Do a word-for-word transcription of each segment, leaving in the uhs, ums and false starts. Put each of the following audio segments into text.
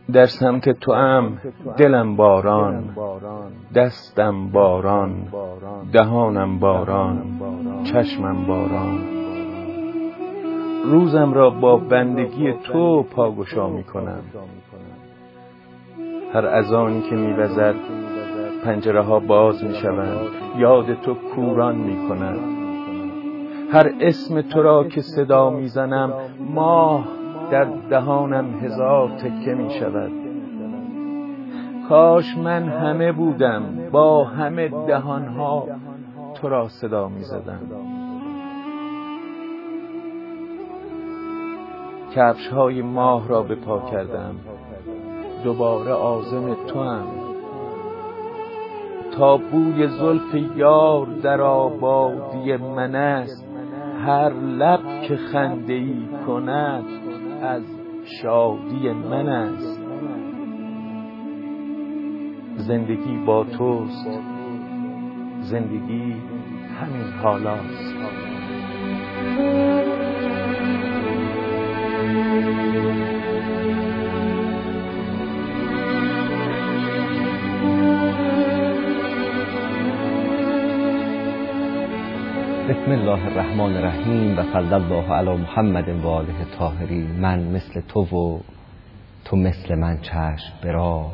در سمت تو ام دلم باران، دستم باران، دهانم باران، چشمم باران. روزم را با بندگی تو پاگشا می کنم. هر اذانی که می وزد پنجره ها باز می شوند، یاد تو کوران می کند. هر اسم تو را که صدا می زنم ماه در دهانم هزار تکه می شود. کاش من همه بودم با همه دهانها تو را صدا می زدم. کفش های ماه را به پا کردم، دوباره عازم تو هم. تا بوی زلف یار در آبادی من است، هر لب که خنده ای کند از شادی من است. زندگی با توست، زندگی همین حالاست. بسم الله الرحمن الرحیم و صلی الله علی محمد و آله الطاهرین. من مثل تو و تو مثل من چشم به راه.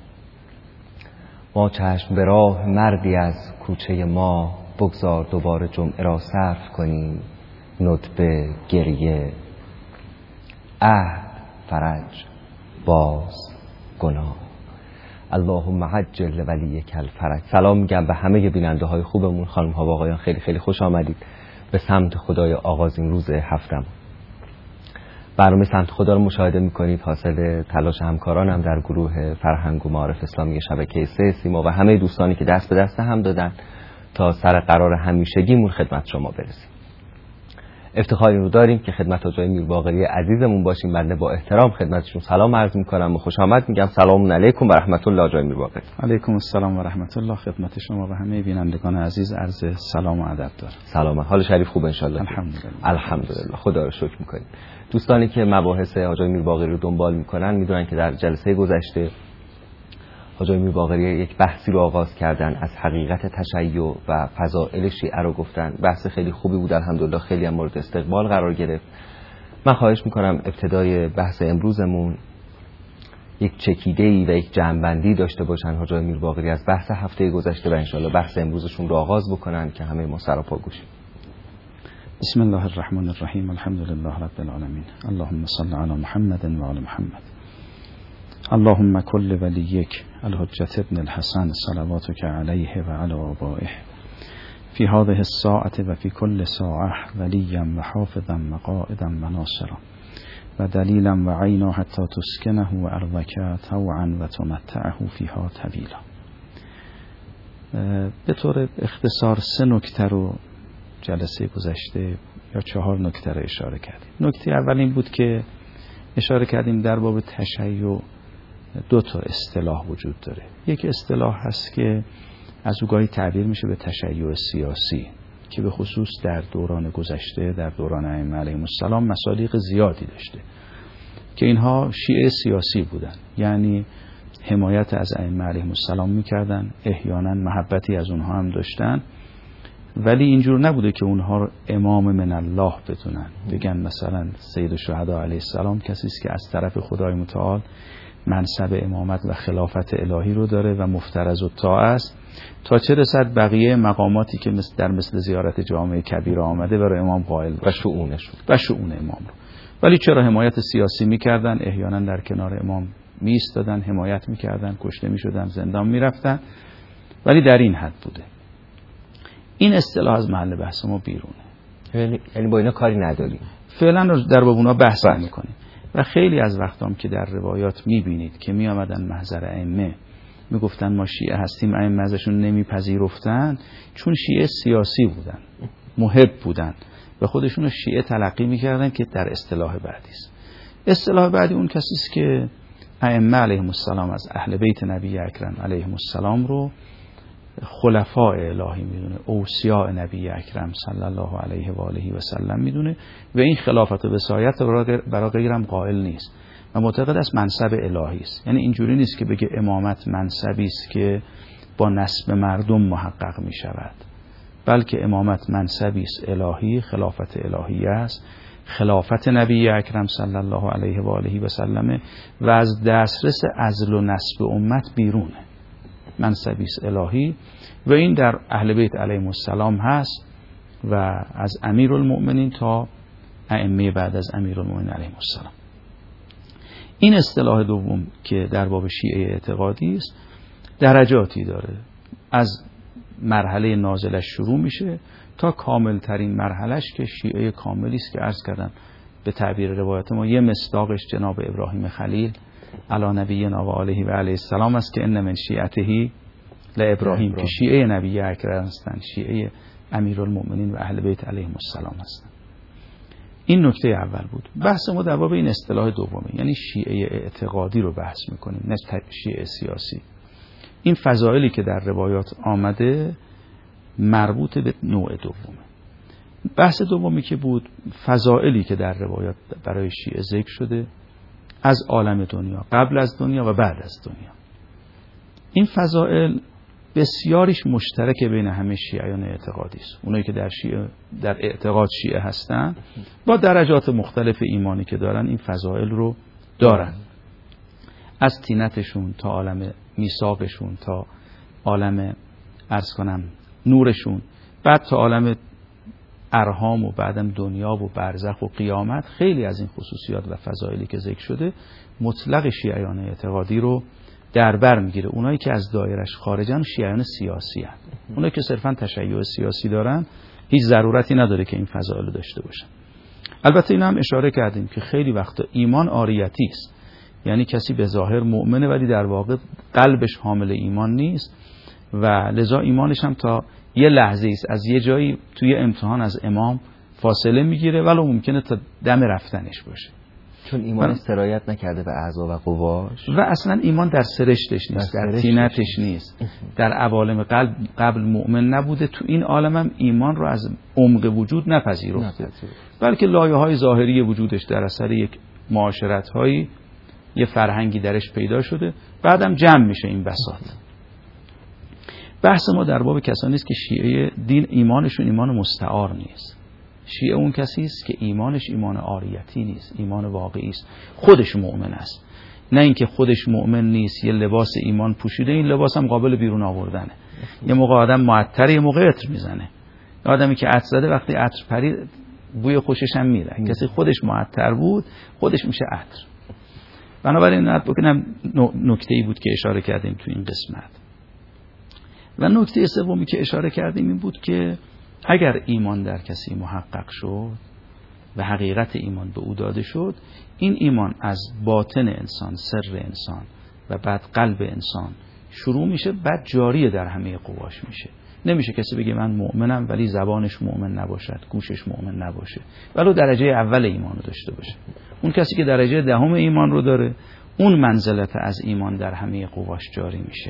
ما چشم به راه مردی از کوچه ما، بگذار دوباره جمعه را صرف کنیم. ندبه گریه، عهد فرج، باز گناه. اللهم عجل ولیک الفرج. سلام میگم به همه بیننده های خوبمون، خانم ها و آقایان. خیلی خیلی خوش آمدید به سمت خدای آغازین روز هفتم. برنامه سمت خدا رو مشاهده میکنید، حاصل تلاش همکارانم در گروه فرهنگ و معارف اسلامی شبکه سه سیما و همه دوستانی که دست به دست هم دادن تا سر قرار همیشگیمون خدمت شما برسیم. افتخاری رو داریم که خدمت آقای میرباقری عزیزمون باشیم. بنده با احترام خدمتشون سلام عرض میکنم و خوش آمد میگم. سلام علیکم و رحمت الله آقای میرباقری. علیکم السلام و رحمت الله. خدمت شما و همه بینندگان عزیز عرض سلام و ادب دارم. سلام، حال شریف خوب ان شاء الله؟ الحمدلله. الحمدلله، خدا رو شکر میکنیم. دوستانی که مباحث آقای میرباقری رو دنبال میکنن میدونن که در جلسه گذشته حاجی میرباقری یک بحثی رو آغاز کردن، از حقیقت تشیع و فضائل شیعه رو گفتن. بحث خیلی خوبی بود الحمدلله، خیلی هم مورد استقبال قرار گرفت. من خواهش میکنم ابتدای بحث امروزمون یک چکیده‌ای و یک جمع‌بندی داشته باشن حاجی میرباقری از بحث هفته گذشته و انشالله بحث امروزشون رو آغاز بکنن که همه ما سراپا گوشیم. بسم الله الرحمن الرحیم. الحمدلله رب العالمین. اللهم صل علی محمد و آل محمد. اللهم كل وليك الحجة ابن الحسن صلواتك عليه وعلى آبائه في هذه الساعة وفي كل ساعة وليا وحافظا وقائدا وناصرا ودليلا وعينا حتى تسكنه وأرضك طوعا وتمتعه فيها طويلا. به طور اختصار سه نکته رو جلسه گذشته یا چهار نکته رو اشاره کردیم. نکته اول این بود که اشاره کردیم در باب تشیع دو تا اصطلاح وجود داره. یک اصطلاح هست که از او گاهی تعبیر میشه به تشیع سیاسی که به خصوص در دوران گذشته، در دوران ائمه علیهم السلام مصادیق زیادی داشته که اینها شیعه سیاسی بودن، یعنی حمایت از ائمه علیهم السلام میکردن، احیانا محبتی از اونها هم داشتن، ولی اینجور نبوده که اونها رو امام من الله بدونن، بگن مثلا سید الشهدا علیه السلام کسی است که از طرف خدای متعال منصب امامت و خلافت الهی رو داره و مفترض الطاعه است، تا چه رسد بقیه مقاماتی که مثل در مثل زیارت جامع کبیر آمده برای امام قائل باشه و شؤونش و شؤون امام رو. ولی چرا حمایت سیاسی میکردن، احیانا در کنار امام میایستادن، حمایت میکردن، کشته میشدن، زندان میرفتن، ولی در این حد بوده. این اصطلاح از محل بحث ما بیرونه، یعنی با اینا کاری نداریم، فعلا در باب اونا بحث نمی‌کنیم. و خیلی از وقتام که در روایات میبینید که می آمدن محضر ائمه میگفتن ما شیعه هستیم، ائمه ازشون نمیپذیرفتن، چون شیعه سیاسی بودن، محب بودن و خودشون رو شیعه تلقی میکردن که در اصطلاح بعدی است. اصطلاح بعدی اون کسی است که ائمه علیهم السلام از اهل بیت نبی اکرم علیهم السلام رو خلفاء الهی میدونه، اوصیاء نبی اکرم صلی الله علیه و آله و سلم میدونه و این خلافت و وصایت برای غیرم قائل نیست. و معتقد است منصب الهی است. یعنی اینجوری نیست که بگه امامت منصبی است که با نسب مردم محقق می شود، بلکه امامت منصبی است الهی، خلافت الهی است، خلافت نبی اکرم صلی الله علیه و آله و سلم و از دسترس عزل و نسب امت بیرونه، منصبی است الهی و این در اهل بیت علیهم السلام هست و از امیرالمؤمنین تا ائمه بعد از امیرالمؤمنین علیهم السلام. این اصطلاح دوم که در باب شیعه اعتقادی است درجاتی داره، از مرحله نازلش شروع میشه تا کامل ترین مرحلش که شیعه کاملی است که عرض کردم به تعبیر روایت ما یه مصداقش جناب ابراهیم خلیل علی نبینا و آله و علیه السلام است که ان من شیعته لابراهیم، که شیعه نبی اکرم هستند، شیعه امیرالمؤمنین و اهل بیت علیهم السلام هستند. این نکته اول بود. بحث ما در باب این اصطلاح دومه، یعنی شیعه اعتقادی رو بحث میکنیم، نه شیعه سیاسی. این فضائلی که در روایات آمده مربوط به نوع دومه. بحث دومی که بود فضائلی که در روایات برای شیعه ذکر شده از عالم دنیا، قبل از دنیا و بعد از دنیا. این فضائل بسیاریش مشترک بین همه شیعیان اعتقادی است. اونایی که در شیعه در اعتقاد شیعه هستن با درجات مختلف ایمانی که دارن این فضائل رو دارن، از طینتشون تا عالم میثاقشون تا عالم عرض کنم نورشون، بعد تا عالم ارحام و بعدم دنیا و برزخ و قیامت. خیلی از این خصوصیات و فضائلی که ذکر شده مطلق شیعیان اعتقادی رو در بر میگیره. اونایی که از دایرش خارجن شیعیان سیاسی هستند. اونایی که صرفا تشیع سیاسی دارن هیچ ضرورتی نداره که این فضائل رو داشته باشن. البته این هم اشاره کردیم که خیلی وقتا ایمان عاریتی است، یعنی کسی به ظاهر مؤمنه ولی در واقع قلبش حامل ایمان نیست و لذا ایمانش هم تا یه لحظه است از یه جایی توی امتحان از امام فاصله میگیره ولو ممکنه تا دم رفتنش باشه، چون ایمان سرایت نکرده به اعضا و قواش و اصلا ایمان در سرشتش نیست، در, در طینتش نیست، در عوالم قلب قبل مؤمن نبوده، تو این عالم هم ایمان رو از عمق وجود نپذیرفته، بلکه لایه‌های ظاهری وجودش در اثر یک معاشرت‌هایی یه فرهنگی درش پیدا شده، بعدم جمع میشه این بساط. بحث ما در باب کسانی است که شیعه دین ایمانشون ایمان مستعار نیست. شیعه اون کسی است که ایمانش ایمان عاریتی نیست، ایمان واقعی است، خودش مؤمن است، نه اینکه خودش مؤمن نیست یه لباس ایمان پوشیده، این لباس هم قابل بیرون آوردنه. یه موقع آدم معطر، یه موقع عطر میزنه. آدمی که عطر زده وقتی عطر پرید بوی خوشش هم میره. کسی خودش معطر بود خودش میشه عطر. بنابراین نت بکنم نکته‌ای بود که اشاره کردیم تو این قسمت. و نکته سومی که اشاره کردیم این بود که اگر ایمان در کسی محقق شد و حقیقت ایمان به او داده شد، این ایمان از باطن انسان، سر انسان و بعد قلب انسان شروع میشه، بعد جاری در همه قواش میشه. نمیشه کسی بگه من مؤمنم ولی زبانش مؤمن نباشد، گوشش مؤمن نباشه، ولو درجه اول ایمان رو داشته باشه. اون کسی که درجه دهم ایمان رو داره، اون منزلت از ایمان در همه قواش جاری میشه.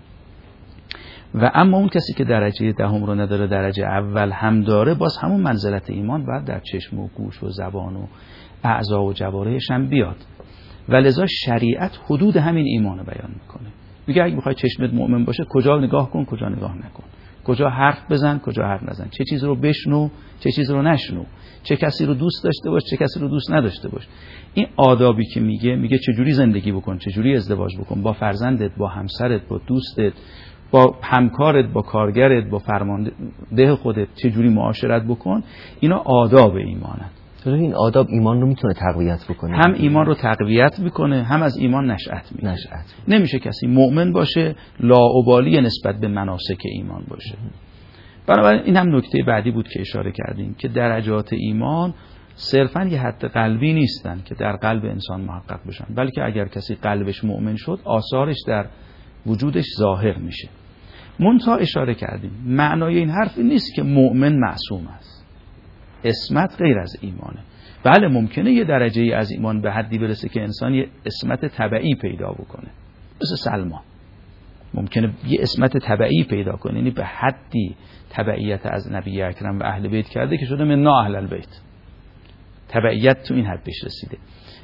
و اما اون کسی که درجه دهم رو نداره، درجه اول هم داره، باز همون منزلت ایمان باید در چشم و گوش و زبان و اعضا و جوارحش هم بیاد. ولذا شریعت حدود همین ایمان رو بیان میکنه. میگه اگه میخوای چشمت مؤمن باشه کجا نگاه کن، کجا نگاه نکن، کجا حرف بزن، کجا حرف نزن، چه چیز رو بشنو، چه چیز رو نشنو، چه کسی رو دوست داشته باش، چه کسی رو دوست نداشته باش. این آدابی که میگه، میگه چجوری زندگی بکن، چجوری ازدواج بکن با فرزندت، با همسرت، با دوستت، با همکارت، با کارگرت، با فرمانده خودت چجوری معاشرت بکن. اینا آداب ایمانن. این آداب ایمان رو میتونه تقویت بکنه، هم ایمان رو تقویت میکنه، هم از ایمان نشأت میده. نشأت نمیشه کسی مؤمن باشه لاابالی نسبت به مناسک ایمان باشه. بنابراین این هم نکته بعدی بود که اشاره کردیم که درجات ایمان صرفاً یه حد قلبی نیستن که در قلب انسان محقق بشن، بلکه اگر کسی قلبش مؤمن شد آثارش در وجودش ظاهر میشه. منتها اشاره کردیم معنای این حرف این نیست که مؤمن معصوم است. عصمت غیر از ایمانه. بله ممکنه یه درجه از ایمان به حدی برسه که انسان یه عصمت تبعی پیدا بکنه، مثل سلمان ممکنه یه عصمت تبعی پیدا کنه، یعنی به حدی تبعیت از نبی اکرم و اهل بیت کرده که شده من نا اهل البیت، تبعیت تو این حد بهش رسیده.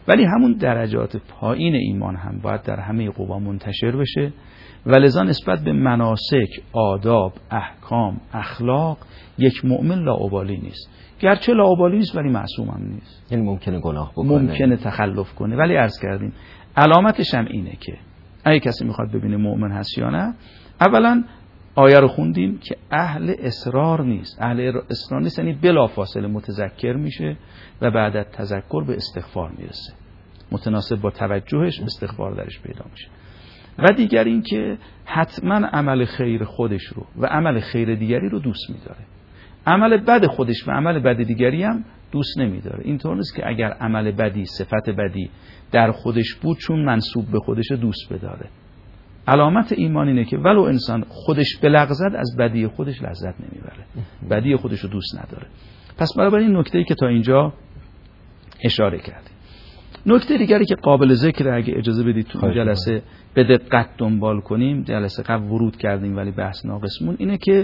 ولی همون درجات پایین ایمان هم باید در همه قوا منتشر بشه و لذا نسبت به مناسک، آداب، احکام، اخلاق یک مؤمن لاابالی نیست. گرچه لاابالی نیست ولی معصوم هم نیست. یعنی ممکنه گناه بکنه، ممکنه تخلف کنه، ولی عرض کردیم علامتش هم اینه که اگه کسی میخواد ببینه مؤمن هست یا نه، اولا آیه رو خوندیم که اهل اصرار نیست. اهل اصرار نیست یعنی بلافاصله متذکر میشه و بعد از تذکر به استغفار میرسه، متناسب با توجهش استغفار درش پیدا میشه. و دیگر این که حتما عمل خیر خودش رو و عمل خیر دیگری رو دوست میداره، عمل بد خودش و عمل بد دیگری هم دوست نمیداره. اینطور نیست که اگر عمل بدی، صفت بدی در خودش بود چون منسوب به خودش دوست بداره. علامت ایمان اینه که ولو انسان خودش بلغزد از بدی خودش لذت نمیبره، بدی خودش رو دوست نداره. پس برای این نکته‌ای که تا اینجا اشاره کردیم. نکته دیگری که قابل ذکر اگه اجازه بدید تو جلسه به دقت دنبال کنیم، جلسه قبل ورود کردیم ولی بحث ناقصمون، اینه که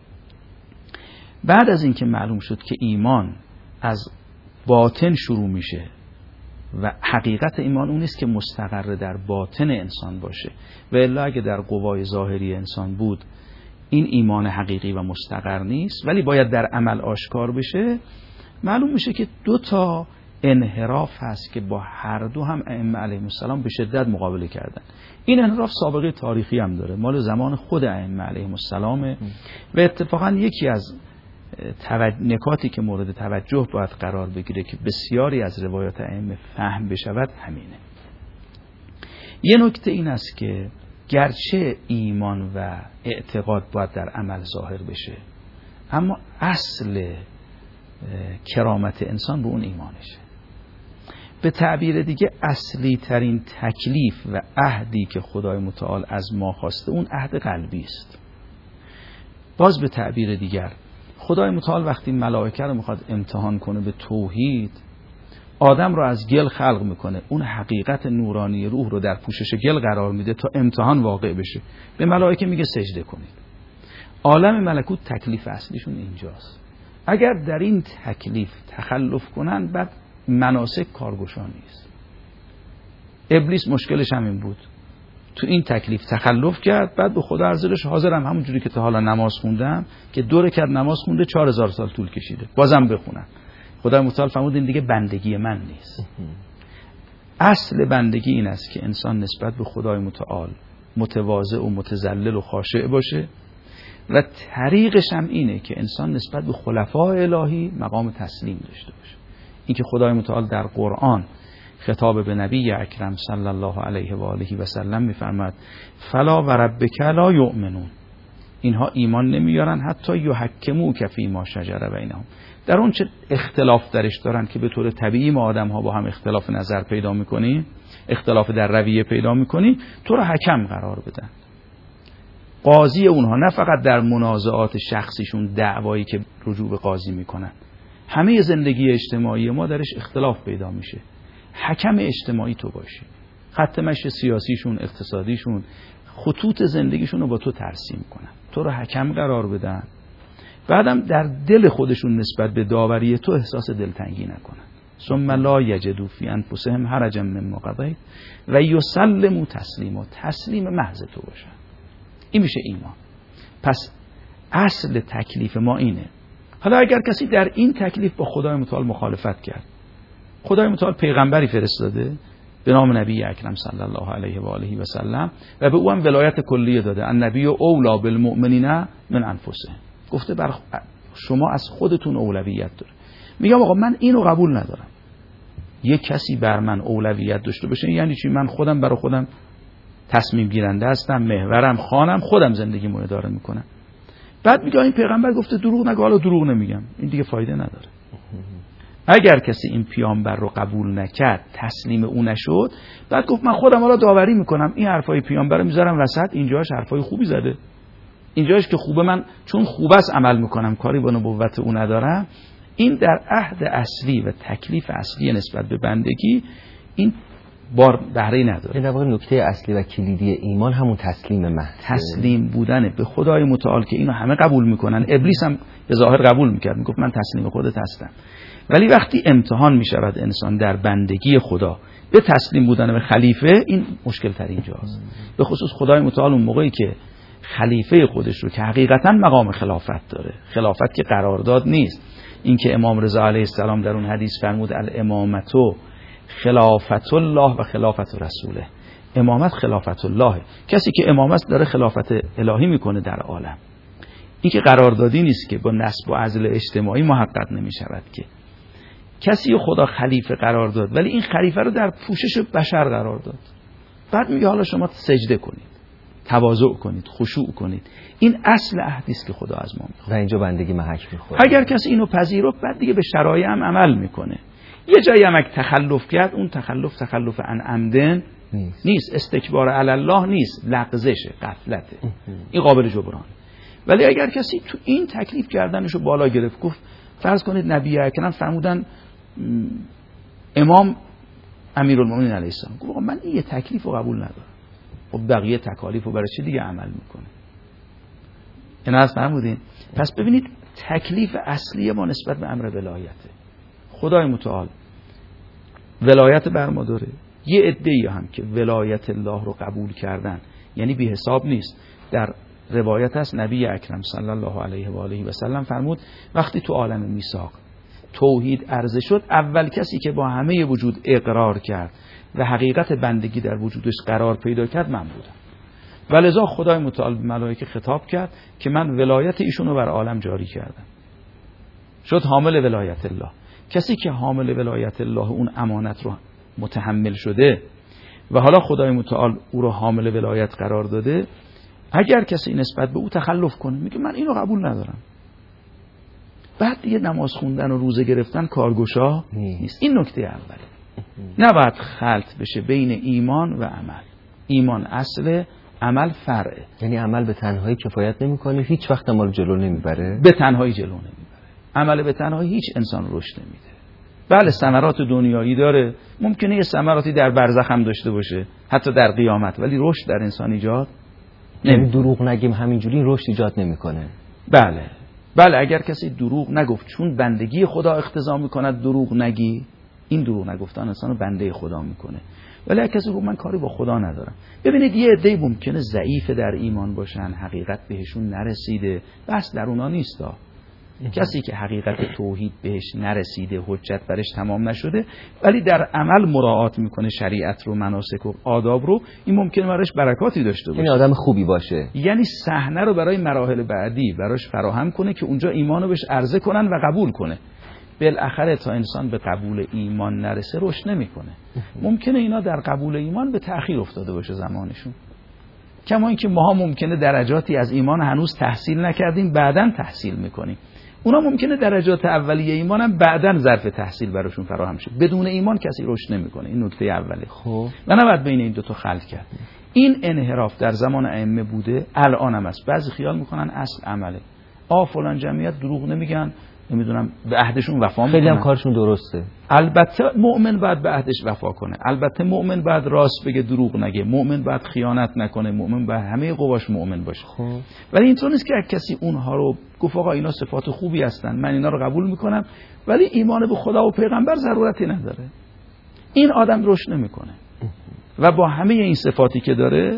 بعد از اینکه معلوم شد که ایمان از باطن شروع میشه و حقیقت ایمان اون نیست که مستقر در باطن انسان باشه و الا اگه در قوای ظاهری انسان بود این ایمان حقیقی و مستقر نیست، ولی باید در عمل آشکار بشه. معلوم میشه که دو تا انحراف هست که با هر دو هم ائمه علیهم السلام به شدت مقابله کردن. این انحراف سابقه تاریخی هم داره، مال زمان خود ائمه علیهم السلام و اتفاقا یکی از نکاتی که مورد توجه باید قرار بگیره که بسیاری از روایات ائمه فهم بشود همینه. یه نکته این است که گرچه ایمان و اعتقاد باید در عمل ظاهر بشه، اما اصل کرامت انسان به اون ایمانشه. به تعبیر دیگه اصلی ترین تکلیف و عهدی که خدای متعال از ما خواسته اون عهد قلبی است. باز به تعبیر دیگر خدای متعال وقتی ملائکه رو میخواد امتحان کنه به توحید، آدم رو از گل خلق میکنه، اون حقیقت نورانی روح رو در پوشش گل قرار میده تا امتحان واقع بشه. به ملائکه میگه سجده کنید. عالم ملکوت تکلیف اصلیشون اینجاست. اگر در این تکلیف تخلف کنن بعد مناسک کارگشا نیست. ابلیس مشکلش همین بود، تو این تکلیف تخلف کرد، بعد به خدا عرضش حاضرم همون جوری که تا حالا نماز خوندم که دو رکعت نماز خونده چهار هزار سال طول کشیده بازم بخونم. خدای متعال فرمود این دیگه بندگی من نیست. اصل بندگی این است که انسان نسبت به خدای متعال متواضع و متذلل و خاشع باشه و طریقش هم اینه که انسان نسبت به خلفای الهی مقام تسلیم داشته باشه. این که خدای متعال در قرآن خطاب به نبی اکرم صلی الله علیه و آله و سلم میفرماد فلا و ربک لا یؤمنون، اینها ایمان نمیارن حتی یحکموک فیما شجر بینهم، در اون چه اختلاف درش دارن که به طور طبیعی ما آدم ها با هم اختلاف نظر پیدا میکنیم، اختلاف در رویه پیدا میکنیم، تو را حکم قرار بدن. قاضی اونها نه فقط در منازعات شخصیشون دعوایی که رجوع به قاضی میکنن، همه زندگی اجتماعی ما درش اختلاف پیدا میشه. حکم اجتماعی تو باشی، خط مشی سیاسیشون، اقتصادیشون، خطوط زندگیشون رو با تو ترسیم کنن، تو رو حکم قرار بدن، بعدم در دل خودشون نسبت به داوری تو احساس دلتنگی نکنن. ثم لا یجدوا فی انفسهم حرجا مما قضیت و یسلموا تسلیما، تسلیم محض تو باشن. این میشه ایمان. پس اصل تکلیف ما اینه. حالا اگر کسی در این تکلیف با خدای متعال مخالفت کرد، خدای متعال پیغمبری فرستاده به نام نبی اکرم صلی الله علیه و آله و سلم و به او هم ولایت کلیه داده، النبی اولی بالمؤمنین من انفسهم، گفته بر شما از خودتون اولویت داره. میگم آقا من اینو قبول ندارم، یک کسی بر من اولویت داشته باشه یعنی چی؟ من خودم برای خودم تصمیم گیرنده هستم، محورم، خانم، خودم زندگیمو اداره میکنم. بعد میگه این پیغمبر گفته دروغ نگو، حالا دروغ نمیگم، این دیگه فایده نداره. اگر کسی این پیامبر رو قبول نکرد، تسلیم او نشد، بعد گفت من خودم حالا داوری میکنم، این حرفای پیامبر رو میذارم وسط، اینجاش حرفای خوبی زده، اینجاش که خوبه من چون خوب است عمل میکنم، کاری با نبوت او ندارم. این در عهد اصلی و تکلیف اصلی نسبت به بندگی این بار بهره نداره. در واقع نکته اصلی و کلیدی ایمان همون تسلیم محض، تسلیم بودنه به خدای متعال که اینو همه قبول میکنن. ابلیس هم به ظاهر قبول میکرد، میگفت من تسلیم خودت هستم. ولی وقتی امتحان میشود انسان در بندگی خدا به تسلیم بودن به خلیفه، این مشکل تر اینجاست. به خصوص خدای متعال اون موقعی که خلیفه خودش رو که حقیقتا مقام خلافت داره، خلافت که قرارداد نیست، این که امام رضا علیه السلام در اون حدیث فرمود الامامتو خلافت الله و خلافت رسوله، امامت خلافت الله، کسی که امامت داره خلافت الهی میکنه در عالم. این که قراردادی نیست که با نسب و عزل اجتماعی محقق نمی شود، که کسی رو خدا خلیفه قرار داد ولی این خلیفه رو در پوشش بشر قرار داد. بعد میگه حالا شما سجده کنید، تواضع کنید، خشوع کنید. این اصل عهدی است که خدا از ما میخواد و اینجا بندگی محک میخوره. اگر کسی اینو پذیرفت بعد دیگه به شرایع هم عمل میکنه. یه جایی هم اگه تخلف کرد، اون تخلف تخلف عن عمدن نیست, نیست. استکبار علی الله نیست، لغزشه، غفلته. این قابل جبران. ولی اگر کسی تو این تکلیف کردنشو بالا گرفت، گفت فرض کنید نبی اکرم فرمودن امام امیرالمومنین علیه السلام، گفت من این یه تکلیف رو قبول ندارم، خب بقیه تکالیف رو برای چه دیگه عمل میکنه؟ این از فرمودین. پس ببینید تکلیف اصلی ما نسبت به امر ولایته. خدای متعال ولایت بر ما داره. یه عده‌ای هم که ولایت الله رو قبول کردن، یعنی بی حساب نیست. در روایت هست نبی اکرم صلی الله علیه و آله و سلم فرمود وقتی تو عالم میثاق توحید عرضه شد، اول کسی که با همه وجود اقرار کرد و حقیقت بندگی در وجودش قرار پیدا کرد من بودم. ولذا خدای متعال به ملائکه خطاب کرد که من ولایت ایشون رو بر عالم جاری کردم. شد حامل ولایت الله. کسی که حامل ولایت الله اون امانت رو متحمل شده و حالا خدای متعال او رو حامل ولایت قرار داده، اگر کسی نسبت به او تخلف کنه میگه من اینو قبول ندارم، بعد دیگه نماز خوندن و روزه گرفتن کارگشا نیست. این نکته اوله. نباید خلط بشه بین ایمان و عمل. ایمان اصله، عمل فرعه. یعنی عمل به تنهایی کفایت نمیکنه، هیچ وقت ما رو جلو نمیبره. به تنهایی جلو نمیبره. عمل به تنهایی هیچ انسان رشد نمیده. بله ثمرات دنیایی داره، ممکنه یه ثمراتی در برزخ هم داشته باشه، حتی در قیامت، ولی رشد در انسان ایجاد نمیکنه. دروغ نگیم همینجوری رشد ایجاد نمیکنه. بله بله اگر کسی دروغ نگفت چون بندگی خدا اقتضا میکند دروغ نگی، این دروغ نگفتن انسانو بنده خدا میکنه. ولی اگر کسی گفت من کاری با خدا ندارم، ببینید یه عده‌ای ممکنه ضعیف در ایمان باشن، حقیقت بهشون نرسیده، بس در اونا نیستا. کسی که حقیقت توحید بهش نرسیده، حجت برش تمام نشده، ولی در عمل مراعات میکنه شریعت رو، مناسک و آداب رو، این ممکنه براش برکاتی داشته باشه. یعنی آدم خوبی باشه، یعنی صحنه رو برای مراحل بعدی براش فراهم کنه که اونجا ایمانو بهش عرضه کنن و قبول کنه. بالاخره تا انسان به قبول ایمان نرسه رشد نمیکنه. ممکنه اینا در قبول ایمان به تأخیر افتاده باشه زمانشون. کما اینکه ماها ممکنه درجاتی از ایمان هنوز تحصیل نکردیم، بعداً تحصیل میکنیم. اونا ممکنه درجات اولیه ایمان هم بعداً ظرف تحصیل براشون فراهم شه. بدون ایمان کسی رشد نمیکنه. این نکته اوله. خب و نباید بین این دو تا خلط کرد. این انحراف در زمان ائمه بوده، الان هم است. بعضی خیال میکنن اصل عمله. آ فلان جمعیت دروغ نمیگن، نمیدونم به عهدشون وفا میکنن. خیلی هم کارشون درسته. البته مؤمن باید به عهدش وفا کنه. البته مؤمن باید راست بگه، دروغ نگه. مؤمن باید خیانت نکنه. مؤمن باید همه قواش مؤمن باشه. خب ولی اینطور نیست که کسی اونها رو گفت آقا اینا صفات خوبی هستن، من اینا رو قبول میکنم، ولی ایمان به خدا و پیغمبر ضرورتی نداره. این آدم رشد نمیکنه و با همه این صفاتی که داره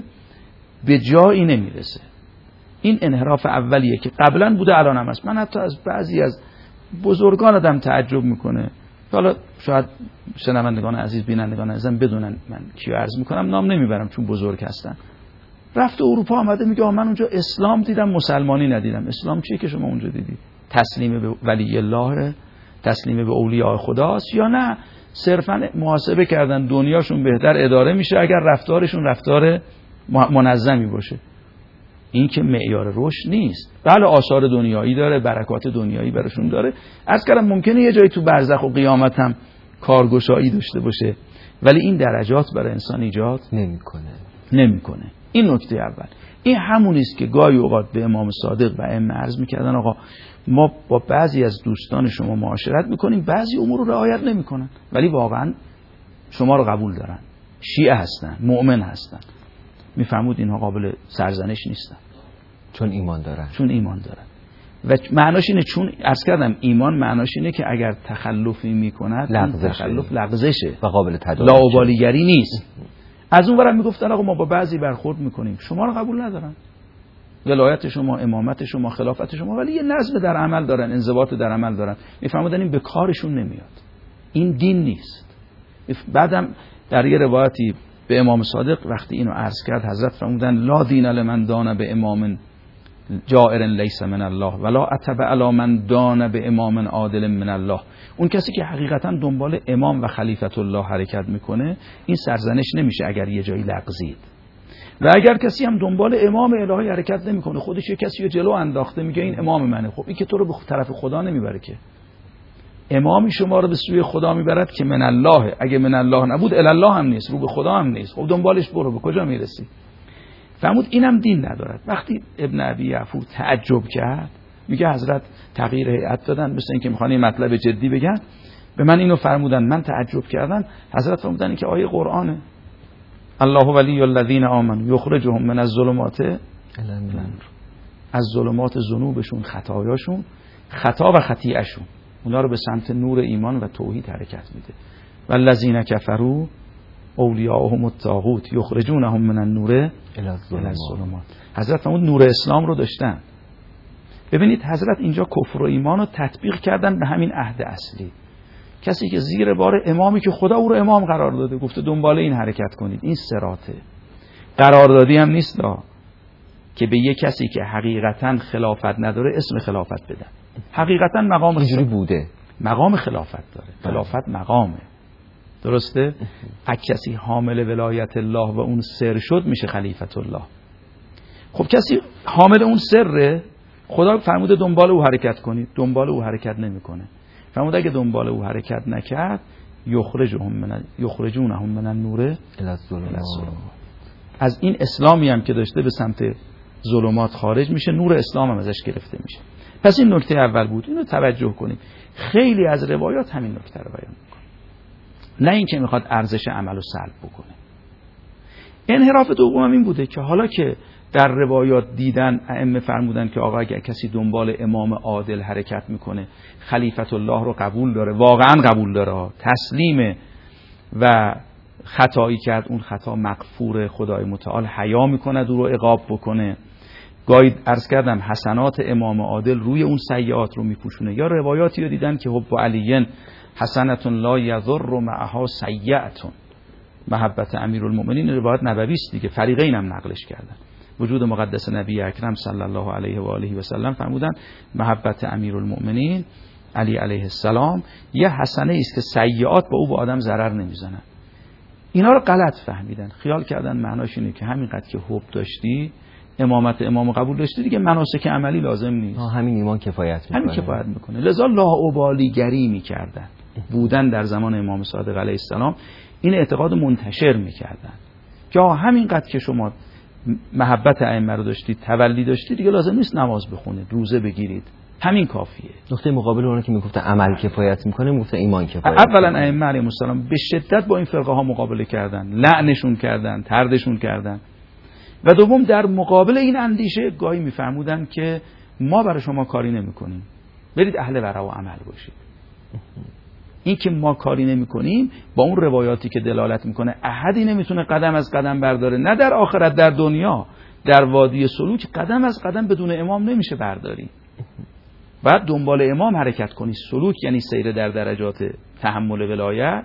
به جایی نمیرسه. این انحراف اولیه که قبلا بوده، الان هم هست. من حتی از بعضی از بزرگان آدم تعجب میکنه. حالا شاید شنوندگان عزیز، بینندگان عزیزم بدونن من کیو عرض میکنم، نام نمیبرم چون بزرگ هستن. رفت اروپا آمده میگه من اونجا اسلام دیدم مسلمانی ندیدم. اسلام چیه که شما اونجا دیدی؟ تسلیم به ولی الله، تسلیم به اولیاء خداست، یا نه صرفا محاسبه کردن دنیاشون بهتر اداره میشه اگر رفتارشون رفتار منظمی باشه. این که معیار رشد نیست. بله آثار دنیایی داره، برکات دنیایی براشون داره. عرض کردم ممکنه یه جایی تو برزخ و قیامت هم کارگشایی داشته باشه، ولی این درجات برای انسان ایجاد نمیکنه. نمیکنه. این نکته اول. این همونی است که گاهی اوقات به امام صادق و ائمه عرض میکردن آقا ما با بعضی از دوستان شما معاشرت میکنیم، بعضی امور رو رعایت نمیکنن، ولی واقعا شما رو قبول دارن. شیعه هستن، مؤمن هستن، میفهمود اینها قابل سرزنش نیستن چون ایمان دارن. چون ایمان دارن و معناش اینه، چون عرض کردم ایمان معناش اینه که اگر تخلفی میکند لغزشه. تخلف لغزشه و قابل تدارک، لاابالیگری نیست. از اون ورم میگفتن آقا ما با بعضی برخورد میکنیم، شما رو قبول ندارن، ولایت شما، امامت شما، خلافت شما، ولی یه نظم در عمل دارن، انضباط در عمل دارن. میفهمودن این به کارشون نمیاد، این دین نیست. بعدم در یه روایتی به امام صادق وقتی اینو عرض کرد حضرت فرمودن لا دین لمن دان به امام جائر لیس من الله ولا اتبع علی من دان به امام عادل من الله. اون کسی که حقیقتا دنبال امام و خلیفت الله حرکت میکنه این سرزنش نمیشه اگر یه جایی لغزید. و اگر کسی هم دنبال امام الهی حرکت نمیکنه، خودش یه کسی رو جلو انداخته میگه این امام منه، خب این که تو رو به طرف خدا نمیبره، که امامی شما رو به سوی خدا میبرد که من الله، اگه من الله نبود الی الله هم نیست، رو به خدا هم نیست، خب دنبالش برو، به کجا میرسی؟ فرمود اینم دین ندارد. وقتی ابن ابی یعفور تعجب کرد میگه حضرت تغییر هیئت دادن، مثل اینکه میخوان این مطلب جدی بگن، به من اینو فرمودن، من تعجب کردم. حضرت فرمودن این که آیه قرآنه، الله ولی الذین آمنوا یخرجهم من الظلمات الی النور، از ظلمات ذنوبشون، خطایاشون، خطا و خطیئشون، اونا رو به سمت نور ایمان و توحید حرکت میده. والذین کفروا اولیاءهم الطاغوت یخرجونهم من النور الی الظلمات. حضرت فرمود نور اسلام رو داشتن. ببینید حضرت اینجا کفر و ایمان رو تطبیق کردن به همین عهد اصلی. کسی که زیر بار امامی که خدا او رو امام قرار داده گفته دنبال این حرکت کنید، این صراطه. قراردادی هم نیست دا که به یه کسی که حقیقتا خلافت نداره اسم خلافت بدن. حقیقتا مقام اینجوری بوده، مقام خلافت داره، خلافت مقامه، درسته؟ اگه کسی حامل ولایت الله و اون سر شد میشه خلیفت الله. خب کسی حامل اون سره، خدا فرموده دنبال او حرکت کنید، دنبال او حرکت نمیکنه. فرموده اگه دنبال او حرکت نکرد یخرجهم من یخرجونهم من النور الی الظلمات. از این اسلامی هم که داشته به سمت ظلمات خارج میشه، نور اسلام هم ازش گرفته میشه. پس این نکته اول بود، اینو توجه کنیم. خیلی از روایات همین نکته رو بیان میکنه، نه اینکه میخواد ارزش عمل رو سلب بکنه. انحراف دوم این بوده که حالا که در روایات دیدن ائمه فرمودن که آقا اگر کسی دنبال امام عادل حرکت میکنه خلیفت الله رو قبول داره، واقعا قبول داره، تسلیم و خطایی کرد اون خطا مغفور خدای متعال، حیا میکنه دو رو عقاب بکنه. گاهی عرض کردم حسنات امام عادل روی اون سیئات رو میپوشونه. یا روایاتی رو دیدن که حب علیین حسنتون لا یضر معها سیئتون، محبت امیرالمؤمنین روایت نبوی است دیگه، فریقین هم نقلش کردن. وجود مقدس نبی اکرم صلی الله علیه و آله و سلم فرمودن محبت امیرالمؤمنین علی علیه السلام یه حسنه است که سیئات با او به آدم ضرر نمیزنن. اینا رو غلط فهمیدن، خیال کردن معناش اینه که همینقدر که حب داشتی، امامت امام قبول داشتی دیگه، مناسک عملی لازم نیست، همین ایمان کفایت میکنه، همین کفایت میکنه. لذا لاابالیگری میکردن، بودن در زمان امام صادق علیه السلام این اعتقاد منتشر میکردن که همینقدر که شما محبت ائمه رو داشتید، تولی داشتید، دیگه لازم نیست نماز بخونید، روزه بگیرید، همین کافیه. نقطه مقابل اون که میگفته عمل کفایت میکنه، میگفته ایمان کفایت. اولا ائمه علیهم السلام به شدت با این فرقه ها مقابله کردن، لعنشون کردن، طردشون کردن. و دوم در مقابل این اندیشه گاهی میفرمودن که ما برای شما کاری نمیکنیم، برید اهل ورع و عمل باشید. این که ما کاری نمی کنیم با اون روایاتی که دلالت میکنه احدی نمیتونه قدم از قدم برداره، نه در آخرت، در دنیا، در وادی سلوک قدم از قدم بدون امام نمیشه برداری. بعد دنبال امام حرکت کنی. سلوک یعنی سیر در درجات تحمل ولایت.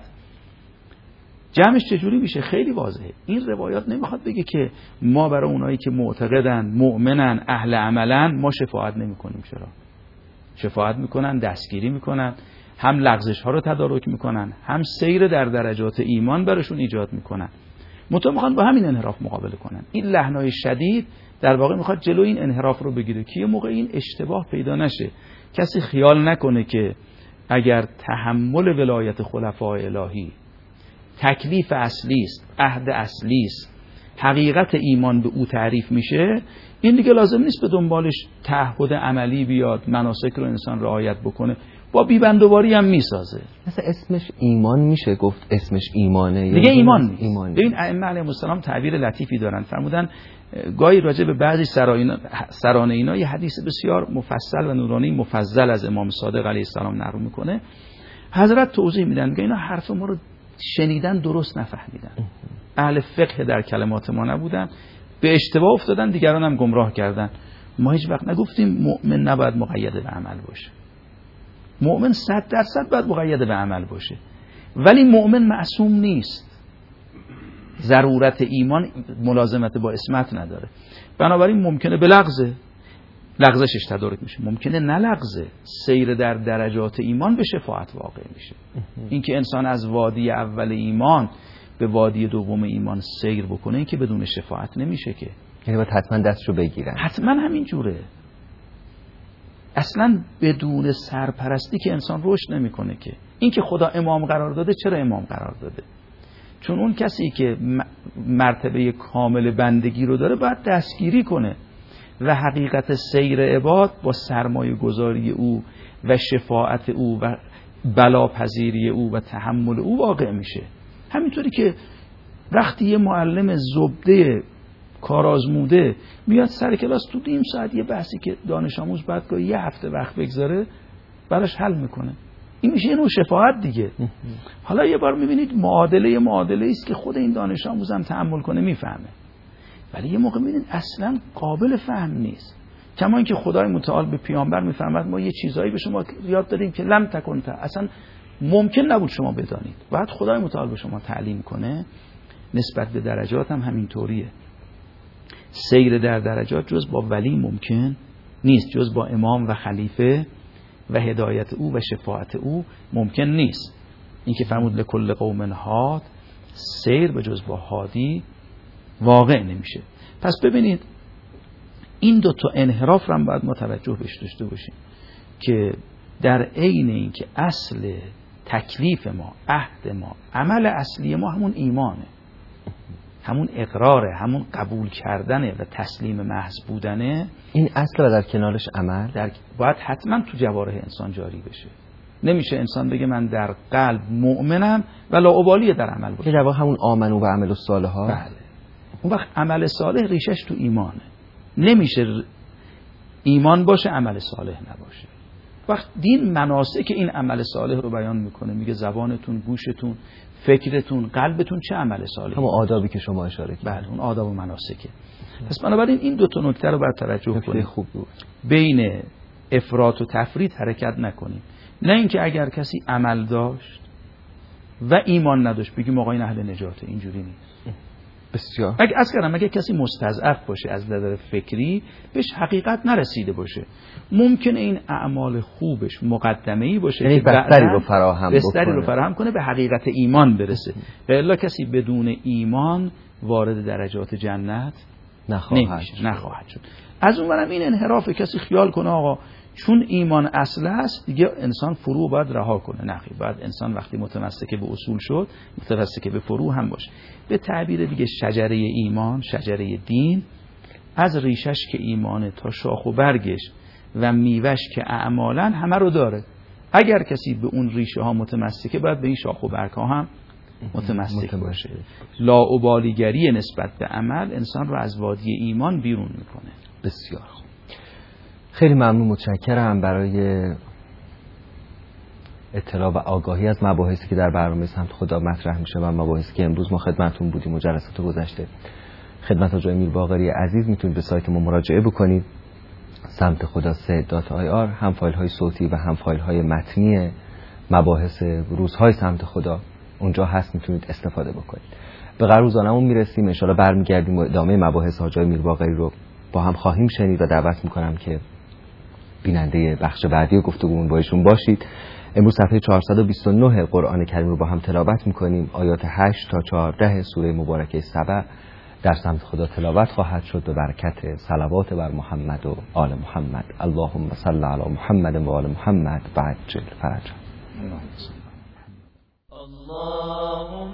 جمعش چجوری میشه؟ خیلی واضحه. این روایات نمیخواد بگه که ما برای اونایی که معتقدن، مؤمنن، اهل عملن ما شفاعت نمیکنیم. چرا؟ شفاعت میکنن، دستگیری میکنن، هم لغزش ها رو تدارک میکنن، هم سیر در درجات ایمان براشون ایجاد میکنن. متو میخوان با همین انحراف مقابله کنن. این لحنای شدید در واقع میخواد جلو این انحراف رو بگیره که یه موقع این اشتباه پیدا نشه. کسی خیال نکنه که اگر تحمل ولایت خلفای الهی تکلیف اصلی است، عهد اصلی است، حقیقت ایمان به او تعریف میشه، این دیگه لازم نیست به دنبالش تعهد عملی بیاد، مناسک رو انسان رعایت بکنه. با بیبندوباری هم میسازه. مثلا اسمش ایمان میشه گفت اسمش ایمانه دیگه ایمان نیست. ایمان ببین ائمه علیهم السلام تعبیر لطیفی دارن، فرمودن گاهی راجع به بعضی سران اینا یه حدیث بسیار مفصل و نورانی مفضل از امام صادق علیه السلام نقل میکنه. حضرت توضیح میدن میگه اینا حرف ما رو شنیدن درست نفهمیدن، اهل فقه در کلمات ما نبودن، به اشتباه افتادن، دیگران هم گمراه کردن. ما هیچ وقت نگفتیم مؤمن نباید مقید به عمل باشه. مؤمن صد درصد باید مقید به عمل باشه، ولی مؤمن معصوم نیست. ضرورت ایمان ملازمت با اسمت نداره. بنابراین ممکنه به لغزه لغزشش تدارک میشه، ممکنه نه لغزه، سیر در درجات ایمان به شفاعت واقع میشه. اینکه انسان از وادی اول ایمان به وادی دوم ایمان سیر بکنه، این که بدون شفاعت نمیشه که، یعنی باید حتما دستشو بگیرن. حتما همین جوره. اصلا بدون سرپرستی که انسان رشد نمیکنه که. این که خدا امام قرار داده، چرا امام قرار داده؟ چون اون کسی که مرتبه کامل بندگی رو داره باید دستگیری کنه و حقیقت سیر عباد با سرمایه گذاری او و شفاعت او و بلاپذیری او و تحمل او واقع میشه. همینطوری که وقتی یه معلم زبده کارآزموده میاد سر کلاس، تو نیم ساعت یه بحثی که دانش آموز بعد که یه هفته وقت بگذاره براش حل میکنه، این میشه یه نوع شفاعت دیگه. حالا یه بار میبینید معادله معادله است که خود این دانش آموز هم تحمل کنه میفهمه، ولی یه موقع میبینید اصلا قابل فهم نیست. کما اینکه خدای متعال به پیامبر میفرماد ما یه چیزایی به شما یاد دادیم که لم تکن تا اصلا ممکن نبود شما بدانید. بعد خدای متعال به شما تعلیم کنه. نسبت به درجات هم همین طوریه. سیر در درجات جز با ولی ممکن نیست، جز با امام و خلیفه و هدایت او و شفاعت او ممکن نیست. این که فرمود لکل قوم هاد، سیر به جز با هادی واقع نمیشه. پس ببینید این دو تا انحراف رو هم باید متوجه بهش داشته باشیم که در عین این که اصل تکلیف ما، عهد ما، عمل اصلی ما همون ایمانه، همون اقراره، همون قبول کردنه و تسلیم محض بودنه. این اصل و در کنارش عمل در باید حتما تو جوارح انسان جاری بشه. نمیشه انسان بگه من در قلب مؤمنم و لاابالی در عمل باشه. که در واقع همون آمنو و عمل الصالحات. بله. اون وقت عمل صالح ریشش تو ایمانه. نمیشه ایمان باشه عمل صالح نباشه. وقت دین مناسک این عمل صالح رو بیان میکنه، میگه زبانتون، گوشتون، فکرتون، قلبتون چه عمل صالح. همون آدابی که شما اشاره کردید. بله اون آداب و مناسکه. پس بنابراین این دو تا نکته رو باید توجه کنیم. خوب بود. بین افراط و تفرید حرکت نکنیم. نه اینکه اگر کسی عمل داشت و ایمان نداشت بگیم آقا این اهل نجاته، اینجوری نیست. بسیار. اگه از کردم اگه کسی مستضعف باشه از نظر فکری، بهش حقیقت نرسیده باشه، ممکنه این اعمال خوبش مقدمه‌ای باشه یعنی که بستری رو فراهم بستری رو فراهم کنه به حقیقت ایمان برسه. و الا کسی بدون ایمان وارد درجات جنت نخواهد شد. نخواهد شد. از اونورم این انحراف کسی خیال کنه آقا چون ایمان اصل است دیگه انسان فرو باید رها کنه. نه، باید انسان وقتی متمسک به اصول شد متمسک به فرو هم باشه. به تعبیر دیگه شجره ایمان، شجره دین، از ریشش که ایمانه تا شاخ و برگش و میوهش که اعمالاً همه رو داره. اگر کسی به اون ریشه ها متمسکه باید به این شاخ و برگ ها هم متمسک باشه. لاابالیگری نسبت به عمل انسان رو از وادی ایمان بیرون میکنه. بسیار خوب. خیلی ممنون، متشکرم برای اطلاع و آگاهی از مباحثی که در برنامه سمت خدا مطرح میشه و مباحثی که امروز ما خدمتتون بودیم و جلسات گذشته. خدمت آقای امیر باقری عزیز میتونید به سایت ما مراجعه بکنید، سمت خدا سه دات آی آر، هم فایل های صوتی و هم فایل های متنی مباحث روزهای سمت خدا اونجا هست، میتونید استفاده بکنید. به قرارمون میرسیم، ان شاءالله برمیگردیم و ادامه مباحث حاج امیر باقری رو با هم خواهیم شنید و دعوت میکنم که بیننده بخش بعدی گفتگومون با ایشون باشید. امروز صفحه چهارصد و بیست و نه قرآن کریم رو با هم تلاوت میکنیم. آیات هشت تا چهارده سوره مبارکه سبع در سمت خدا تلاوت خواهد شد به برکت صلوات بر محمد و آل محمد. اللهم صل علی محمد و آل محمد و عجل فرجهم. اللهم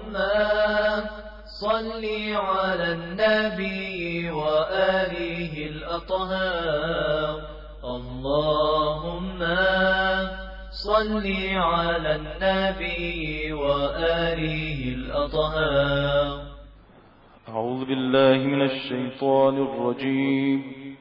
صل على النبي وآله الأطهار. اللهم صل على النبي وآله الأطهار. أعوذ بالله من الشيطان الرجيم.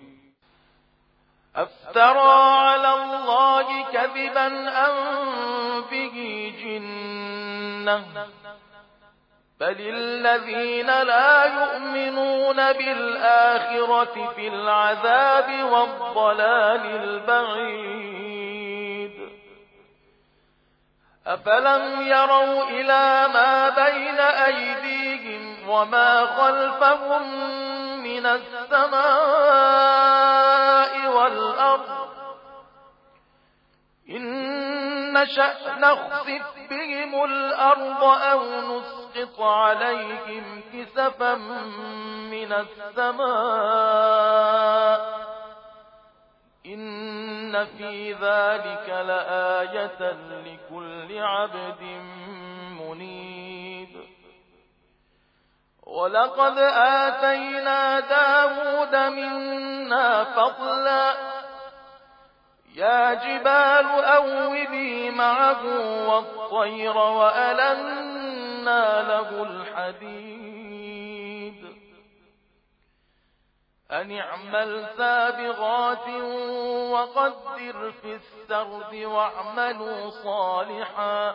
أفترى على الله كذبا أم به جنة بل الذين لا يؤمنون بالآخرة في العذاب والضلال البعيد. أفلم يروا إلى ما بين أيديهم وما خلفهم من السماء والأرض إن نشأ نخسف بهم الأرض أو نسقط عليهم كسفا من السماء إن في ذلك لآية لكل عبد منيب. ولقد آتينا داود منا فضلا يا جبال أوبي معه والطير وألنا له الحديد أن اعمل سابغات وقدر في السرد واعملوا صالحا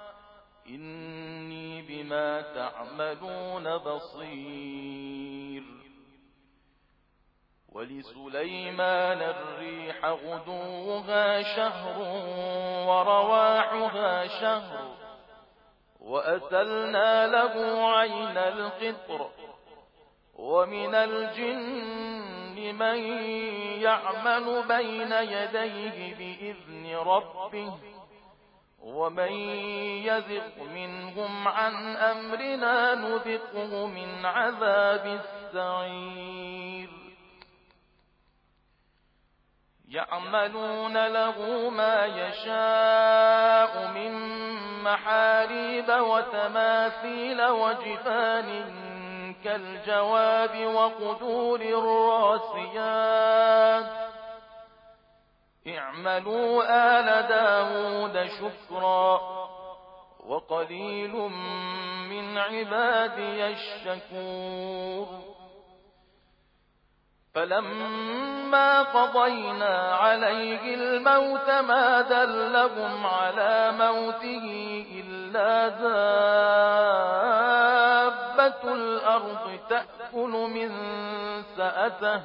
إني بما تعملون بصير. ولسليمان الريح غدوها شهر ورواحها شهر وأسلنا له عين القطر ومن الجن من يعمل بين يديه بإذن ربه ومن يزغ منهم عن أمرنا نذقه من عذاب السعير. يعملون له ما يشاء من محاريب وتماثيل وجفان كالجواب وقدور الراسيات اعملوا آل داود شكرا وقليل من عبادي الشكور. فلما قضينا عليه الموت ما دلهم على موته إلا دابة الأرض تأكل من سأته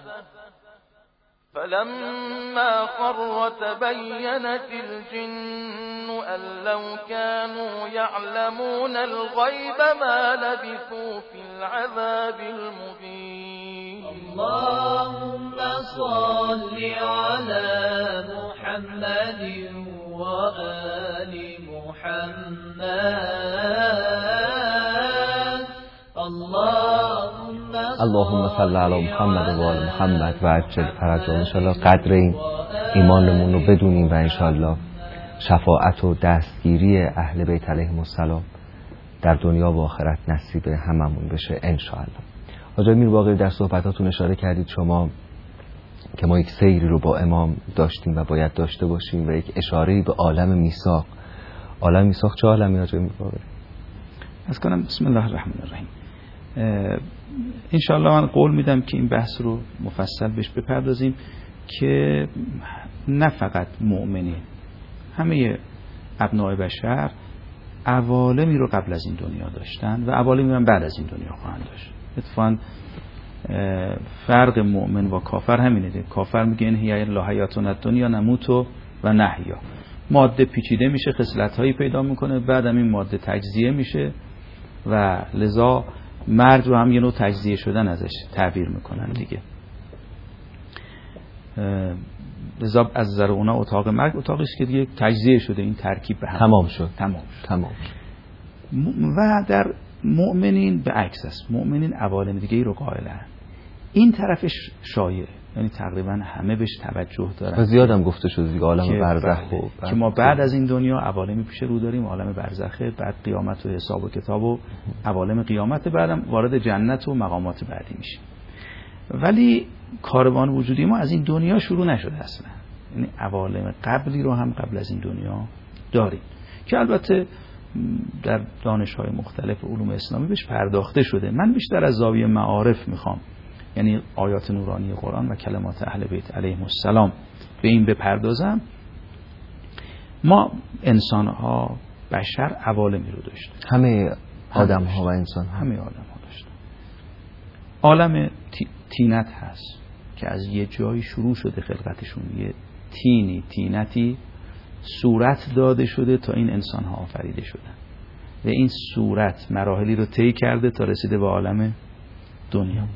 فلما خر تبينت الجن أن لو كانوا يعلمون الغيب ما لبثوا في العذاب المهين. اللهم صل على محمد وآل محمد. اللهم اللهم صل علی محمد و آل محمد و عجل فرجهم. انشاءالله قدر این ایمانمون رو بدونیم و انشاءالله شفاعت و دستگیری اهل بیت علیهم السلام در دنیا و آخرت نصیب هممون بشه انشاءالله. حاجی میر باقری در صحبتاتون اشاره کردید شما که ما یک سیری رو با امام داشتیم و باید داشته باشیم و یک اشاره‌ای به عالم میثاق. عالم میثاق چه عالمی حاجی میر باقری؟ از کنم بسم الله الرحمن الرحیم. انشاءالله من قول میدم که این بحث رو مفصل بهش بپردازیم که نه فقط مؤمنین، همه ابناء بشر عوالمی رو قبل از این دنیا داشتن و عوالمی هم بعد از این دنیا خواهند داشت. اتفاقاً فرق مؤمن و کافر همینه دیگه. کافر میگه این هی لا حیاتنا الدنیا نموت و نحیا. ماده پیچیده میشه، خصلت‌هایی پیدا میکنه، بعدم این ماده تجزیه میشه و لذا مرگ رو هم یه نوع تجزیه شدن ازش تعبیر میکنن دیگه. لذا از نظر اونا اتاق مرگ اتاقی است که دیگه تجزیه شده، این ترکیب به هم تمام شد. تمام شد. تمام. و در مؤمنین به عکس است. مؤمنین عوالم دیگه ای رو قائلن. این طرفش شایعه، یعنی تقریبا همه بهش توجه دارن. و زیادم گفته شده دیگه عالم برزخ و که ما بعد از این دنیا عوالمی پیش رو داریم، عالم برزخه، بعد قیامت و حساب و کتاب و عوالم قیامت، بعدم وارد جنت و مقامات بعدی میشیم. ولی کاروان وجودی ما از این دنیا شروع نشده اصلا، یعنی عوالم قبلی رو هم قبل از این دنیا داریم که البته در دانش‌های مختلف علوم اسلامی بهش پرداخته شده. من بیشتر از زاویه معارف میخوام، یعنی آیات نورانی قرآن و کلمات اهل بیت علیهم السلام به این بپردازم. ما انسان‌ها، بشر عوالمی رو داشتیم، همه آدم‌ها و انسان همه آدم‌ها داشتن. عالم تینت هست که از یه جایی شروع شده خلقتشون، یه تینی تینتی صورت داده شده تا این انسان‌ها آفریده شدن و این صورت مراحلی رو طی کرده تا رسیده به عالم دنیا.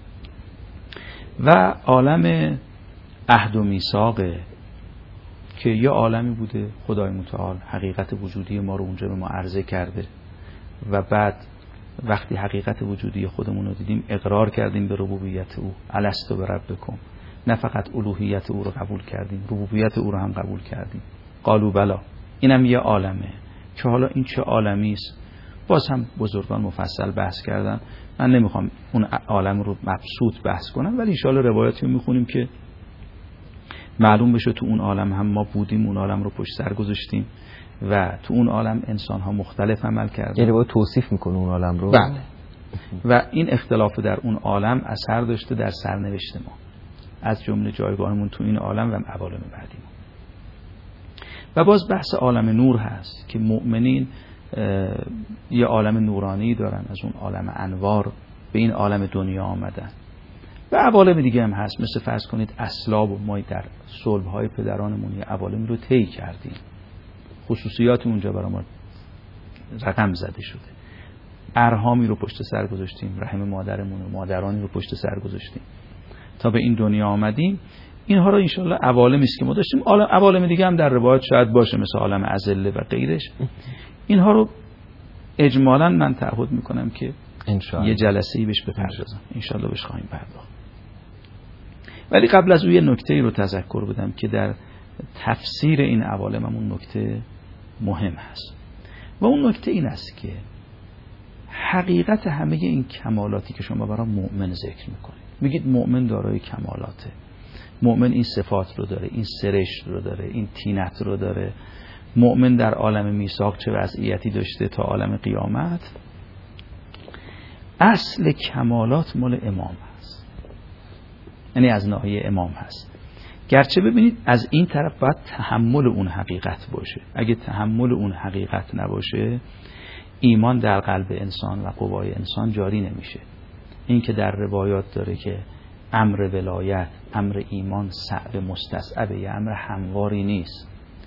و عالم عهد و میثاقه که یه عالمی بوده خدای متعال حقیقت وجودی ما رو اونجا به ما عرضه کرده و بعد وقتی حقیقت وجودی خودمون رو دیدیم اقرار کردیم به ربوبیت او، الستو بربکم، نه فقط الوهیت او رو قبول کردیم، ربوبیت او رو هم قبول کردیم. قالوا بلا. اینم یه عالمه که حالا این چه عالمی است باز هم بزرگان مفصل بحث کردن، من نمیخوام اون عالم رو مبسوط بحث کنم، ولی ان شاءالله روایاتی رو میخونیم که معلوم بشه تو اون عالم هم ما بودیم، اون عالم رو پشت سر گذاشتیم و تو اون عالم انسان ها مختلف عمل کردن. یعنی باید توصیف میکنه اون عالم رو. بله. و این اختلاف در اون عالم اثر داشته در سرنوشت ما، از جمله جایگاهمون تو این عالم و عوالم بعدی ما. و باز بحث عالم نور هست که مؤمنین یه عالم نورانی دارن، از اون عالم انوار به این عالم دنیا آمدن. و عوالم دیگه هم هست، مثل فرض کنید اسلاب و ما در صلب‌های پدرانمون یه عوالمی رو طی کردیم، خصوصیات اونجا برای ما رقم زده شده. ارحامی رو پشت سر گذاشتیم، رحم مادرمون و مادرانی رو پشت سر گذاشتیم تا به این دنیا آمدیم. اینها رو انشالله عوالمی است که ما داشتیم. عوالم دیگه هم در روایات شاید باشه مثل عالم ازله و غیرش. اینها رو اجمالاً من تعهد میکنم که انشالله یه جلسه‌ای بهش بپردازم، انشالله بهش خواهیم پرداخت. ولی قبل از اون یه نکته‌ای رو تذکر بدم که در تفسیر این عوالم همون نکته مهم هست و اون نکته این است که حقیقت همه این کمالاتی که شما برای مؤمن ذکر میکنید، میگید مؤمن دارای کمالاته، مؤمن این صفات رو داره، این سرشت رو داره، این تینت رو داره، مؤمن در عالم میثاق چه وضعیتی داشته تا عالم قیامت. اصل کمالات مال امام هست، یعنی از ناحیه امام هست. گرچه ببینید از این طرف باید تحمل اون حقیقت باشه. اگه تحمل اون حقیقت نباشه ایمان در قلب انسان و قوای انسان جاری نمیشه. این که در روایات داره که امر ولایت، امر ایمان صعب مستصعب، یه امر همواری نیست،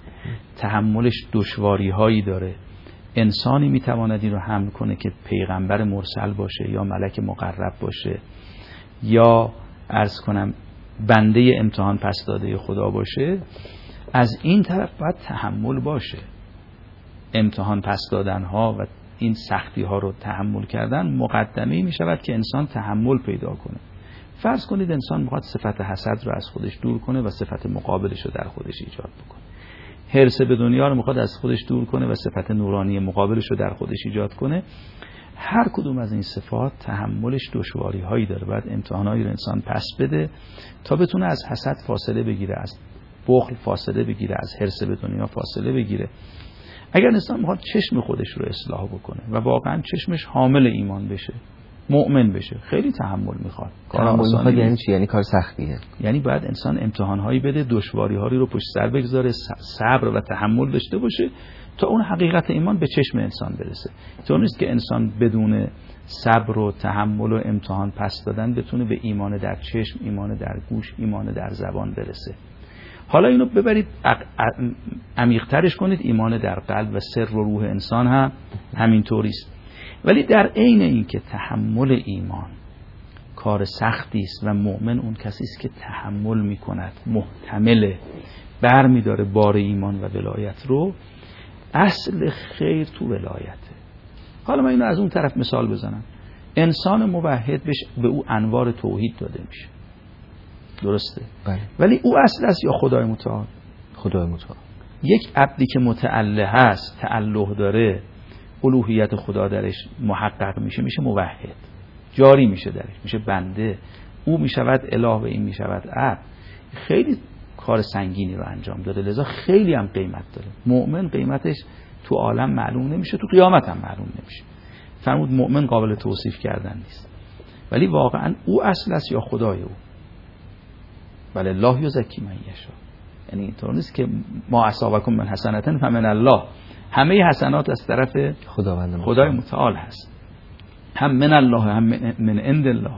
تحملش دشواری هایی داره. انسانی میتواند این رو حمل کنه که پیغمبر مرسل باشه یا ملک مقرب باشه یا عرض کنم بنده امتحان پس داده خدا باشه. از این طرف باید تحمل باشه، امتحان پس دادن ها و این سختی ها رو تحمل کردن مقدمه می شود که انسان تحمل پیدا کنه. فرض کنید انسان میخواد صفت حسد رو از خودش دور کنه و صفت مقابلش رو در خودش ایجاد بکنه. حرص به دنیا رو میخواد از خودش دور کنه و صفت نورانی مقابلش رو در خودش ایجاد کنه. هر کدوم از این صفات تحملش دشواری هایی داره، باید امتحانایی رو انسان پس بده تا بتونه از حسد فاصله بگیره، از بخل فاصله بگیره، از حرص به دنیا فاصله بگیره. اگر انسان میخواد چشم خودش رو اصلاح بکنه و واقعا چشمش حامل ایمان بشه، مؤمن بشه، خیلی تحمل میخواد. کار آسانی یعنی چی؟ یعنی کار سختیه. یعنی باید انسان امتحانهایی بده، دشواری‌هایی رو پشت سر بگذاره، صبر و تحمل داشته باشه تا اون حقیقت ایمان به چشم انسان برسه. تو نیست که انسان بدون صبر و تحمل و امتحان پس دادن بتونه به ایمان در چشم، ایمان در گوش، ایمان در زبان برسه. حالا اینو ببرید عمیق‌ترش کنید، ایمان در قلب و سر و روح انسان هم همینطوری است. ولی در عین این که تحمل ایمان کار سختی است و مؤمن اون کسی است که تحمل میکند، محتمل، بر میداره بار ایمان و ولایت رو. اصل خیر تو ولایته. حالا من اینو از اون طرف مثال بزنم. انسان موحد بهش به او انوار توحید داده میشه، درسته؟ بله. ولی او اصل است یا خدای متعال؟ خدای متعال. یک عبدی که متعله هست، تعلق داره، الوهیت خدا درش محقق میشه، میشه موحد، جاری میشه درش، میشه بنده، او میشود اله و این میشود عبد. خیلی کار سنگینی رو انجام داده، لذا خیلی هم قیمت داره. مؤمن قیمتش تو عالم معلوم نمیشه، تو قیامت هم معلوم نمیشه. فرمود مؤمن قابل توصیف کردن نیست، ولی واقعا او اصل است یا خدای او. بله الله یزکی من یشاء. یعنی اینطور نیست که ما اصابکم من حسنة فمن الله، همه حسنات از طرف خداوند خدای متعال هست، هم من الله هم من عند الله.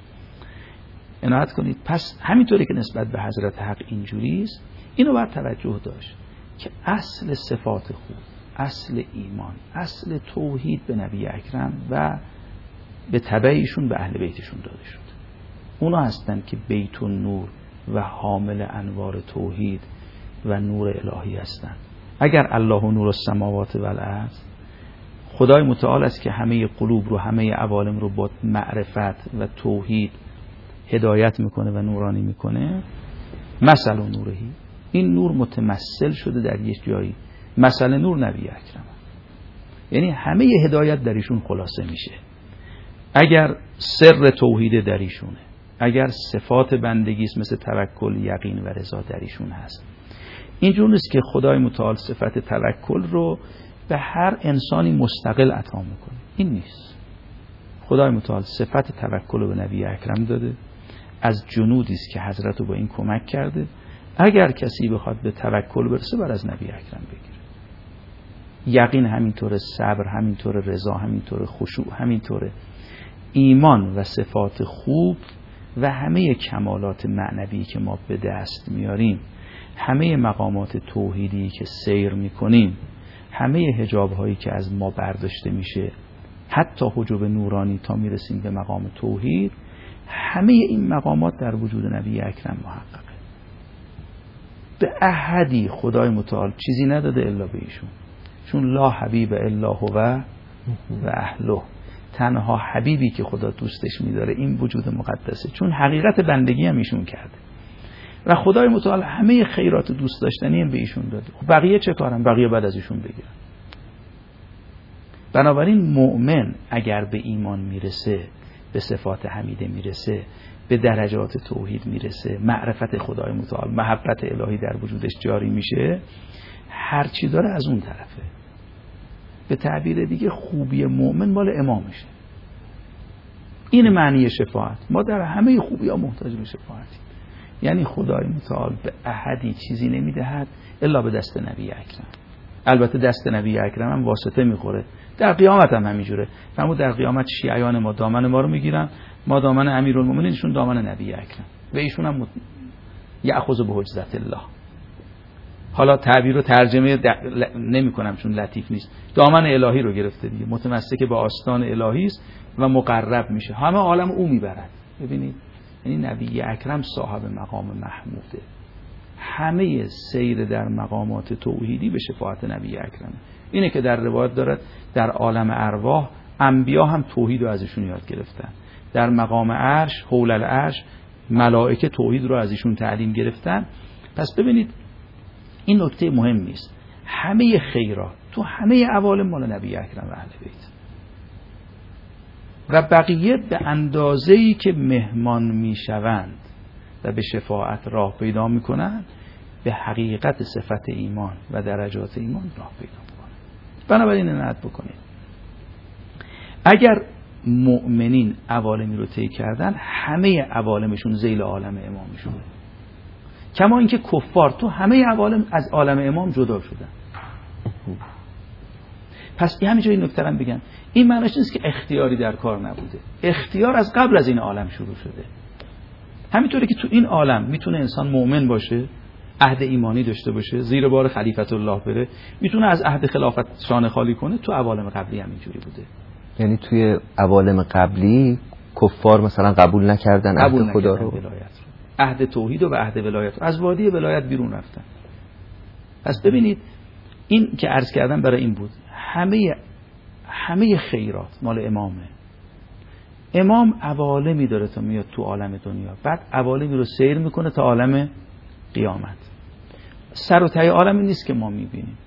عنایت کنید. پس همینطوری که نسبت به حضرت حق اینجوری است، اینو باید توجه داشت که اصل صفات خوب، اصل ایمان، اصل توحید به نبی اکرم و به تبعیشون به اهل بیتشون داده شد. اونا هستن که بیت النور و حامل انوار توحید و نور الهی هستند. اگر الله نور السماوات و الارض، خدای متعال است که همه قلوب رو، همه عوالم رو با معرفت و توحید هدایت میکنه و نورانی میکنه، مثل نورهی، این نور متمثل شده در یک جایی، مثل نور نبی اکرم، یعنی همه هدایت در ایشون خلاصه میشه. اگر سر توحید در ایشونه، اگر صفات بندگی است مثل توکل، یقین و رضا در ایشون هست. اینجور نیست که خدای متعال صفت توکل رو به هر انسانی مستقل عطا میکنه، این نیست. خدای متعال صفت توکل رو به نبی اکرم داده، از جنودی است که حضرت رو با این کمک کرده. اگر کسی بخواد به توکل برسه بر از نبی اکرم بگیره. یقین همینطوره، صبر همینطوره، رضا همینطوره، خشوع همینطوره. ایمان و صفات خوب و همه کمالات معنوی که ما به دست میاریم، همه مقامات توحیدی که سیر میکنیم، همه حجاب هایی که از ما برداشته میشه، حتی حجاب نورانی تا میرسیم به مقام توحید، همه این مقامات در وجود نبی اکرم محققه. به احدی خدای متعال چیزی نداده الا به ایشون، چون لا حبیب الا هو و اهله. تنها حبیبی که خدا دوستش میداره این وجود مقدسه، چون حقیقت بندگی هم ایشون کرده و خدای متعال همه خیرات دوست داشتنی هم به ایشون داده. بقیه چه کارن؟ بقیه بعد از ایشون بگیرن. بنابراین مؤمن اگر به ایمان میرسه، به صفات حمیده میرسه، به درجات توحید میرسه، معرفت خدای متعال، محبت الهی در وجودش جاری میشه، هر چی داره از اون طرفه. به تعبیر دیگه خوبی مؤمن مال امامشه. این معنی شفاعت. ما در همه خوبی ها محتاج به شفاعتیم. یعنی خدای متعال به احدی چیزی نمیدهد الا به دست نبی اکرم. البته دست نبی اکرم هم واسطه میخوره، در قیامت هم همینجوره. فرمود در قیامت شیعیان ما دامن ما رو میگیرن، ما دامن امیرالمومنین، ایشون دامن نبی اکرم و ایشون هم یأخذ به حجزت الله. حالا تعبیر رو ترجمه ل... نمی کنم چون لطیف نیست. دامن الهی رو گرفته دیگه، متمسک به آستان الهی است و مقرب میشه، همه عالم او میبرد. ببینید یعنی نبی اکرم صاحب مقام محموده. همه سیر در مقامات توحیدی به شفاعت نبی اکرم. اینه که در روایت دارد در عالم ارواح انبیا هم توحید رو ازشون یاد گرفتن، در مقام عرش حول العرش ملائکه توحید رو ازشون تعلیم گرفتن. پس ببینید این نکته مهمی است، همه خیرات تو همه عوالم مال نبی اکرم و اهل بیت و بقیه به اندازه‌ای که مهمان میشوند و به شفاعت راه پیدا میکنند، به حقیقت صفت ایمان و درجات ایمان راه پیدا میکنند. بنابراین عنایت بکنید. اگر مؤمنین عوالمی رو طی کردن، همه عوالمشون ذیل عالم امامشون، کما اینکه کفار تو همه عوالم از عالم امام جدا شدن. پس همینجا این نکته رو بگم، این معنیش نیست که اختیاری در کار نبوده. اختیار از قبل از این عالم شروع شده. همینطوری که تو این عالم میتونه انسان مؤمن باشه، عهد ایمانی داشته باشه، زیر بار خلیفت الله بره، میتونه از عهد خلافت شانه خالی کنه، تو عوالم قبلی هم اینجوری بوده. یعنی توی عوالم قبلی کفار مثلا قبول نکردن قبول عهد خدا نکردن رو، ولایت رو، عهد توحید و عهد ولایت رو، از وادی ولایت بیرون رفتن. پس ببینید این که عرض کردم برای این بود، همه همه خیرات مال امامه. امام عوالمی داره تا میاد تو عالم دنیا، بعد عوالمی رو سیر میکنه تا عالم قیامت. سر و ته عالمی نیست که ما میبینیم.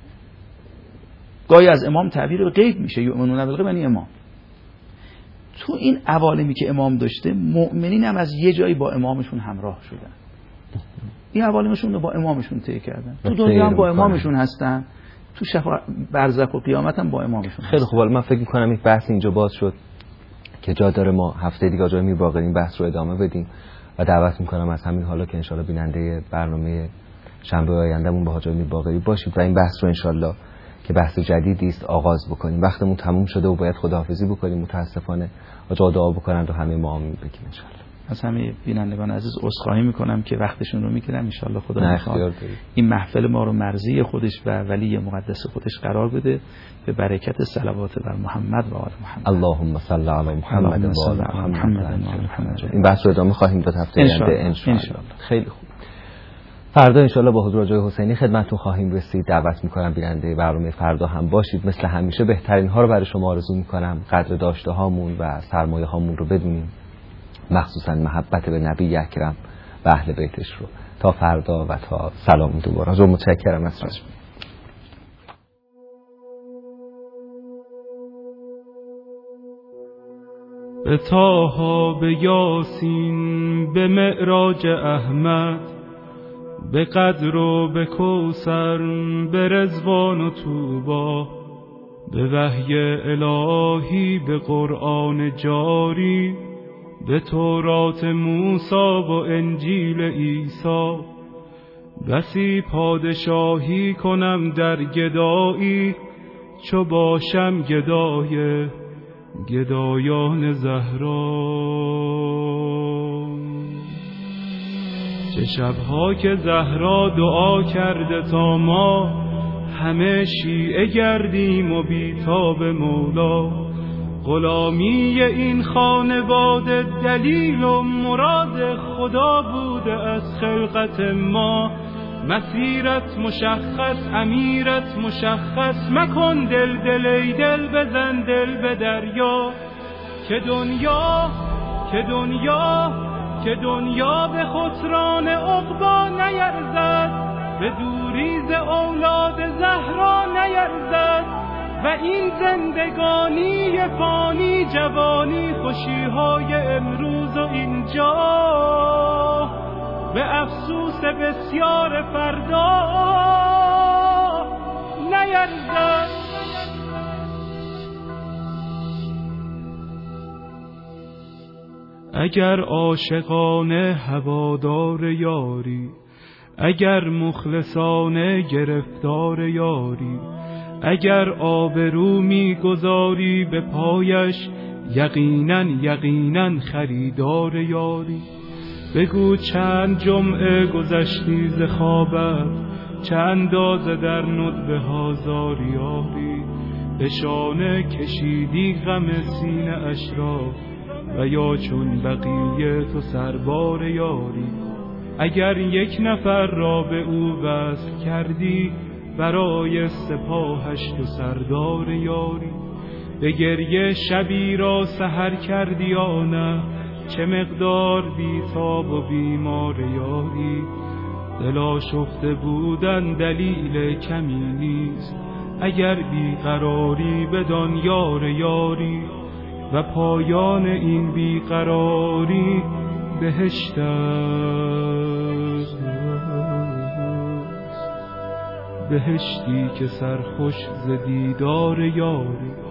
گاهی از امام تعبیر به غیب میشه، یؤمنون بالغیب یعنی امام. تو این عوالمی که امام داشته، مؤمنین هم از یه جایی با امامشون همراه شدن. این حوالمشون رو با امامشون طی کردن، تو دنیا هم با امامشون هستن، تو شفاع برزخ و قیامت هم با امامشون. خیلی خوب، من فکر می‌کنم این بحث اینجا باز شد که جا داره ما هفته دیگه آقای میرباقری این بحث رو ادامه بدیم و دعوت می‌کنم از همین حالا که ان شاءالله بیننده برنامه شنبه آیندهمون با آقای میرباقری باشید و این بحث رو ان شاءالله که بحث جدیدی است آغاز بکنیم. وقتمون تموم شده و باید خداحافظی بکنیم. متاسفانه آقا دعا بکنن و همه ما آمین بگیم ان شاءالله. از همه بینندگان عزیز عذرخواهی میکنم که وقتشون رو میگیرم. ان شاءالله خدا میخواد این محفل ما رو مرضی خودش و ولی مقدس خودش قرار بده به برکت صلوات بر محمد و آل محمد. اللهم صل علی محمد و آل محمد. این بحث رو ادامه خواهیم داد هفته آینده ان شاءالله. خیلی خوب. فردا انشالله با حضور آقای حسینی خدمتتون خواهیم رسید. دعوت میکنم بیننده برنامه فردا هم باشید. مثل همیشه بهترین ها رو برای شما آرزو میکنم. قدر داشته هامون و سرمایه هامون رو بدونیم، مخصوصا محبت به نبی اکرم و اهل بیتش رو. تا فردا و تا سلام دوباره. از متشکرم از شما. به طه، به یاسین، به معراج احمد، به قدر و به کوثر، به رضوان و طوبی، به وحی الهی، به قرآن جاری، به تورات موسی و انجیل عیسی. بسی پادشاهی کنم در گدایی، چو باشم گدای گدایان زهرا. چه شبها که زهرا دعا کرده تا ما همه شیعه گردیم و بیتاب مولا. غلامی این خانواده دلیل و مراد خدا بوده از خلقت ما. مسیرت مشخص، امیرت مشخص، مکن دل دل ای دل، بزن دل به دریا. که دنیا که دنیا که دنیا به خسران عقبا نیرزد، به دوریز اولاد زهرا نیرزد. و این زندگانی فانی، جوانی، خوشیهای امروز و اینجا، به افسوس بسیار فردا نیرزد. اگر عاشقانه هوادار یاری، اگر مخلصانه گرفتار یاری، اگر آبرو می گذاری به پایش، یقینا یقینا خریدار یاری. بگو چند جمعه گذشتی ز خوابت، چه اندازه در ندبه ها زاریاری. به شانه کشیدی غم سینه اش را، و یا چون بقیه تو سربار یاری. اگر یک نفر را به او وصل کردی، برای سپاهش تو سردار یاری. به گریه شبی را سحر کردی یا نه، چه مقدار بیتاب و بیمار یاری. دل آشفته بودن دلیل کمی نیست، اگر بیقراری بدان یار یاری. و پایان این بیقراری بهشت است، بهشتی که سرخوش ز دیدار یاری.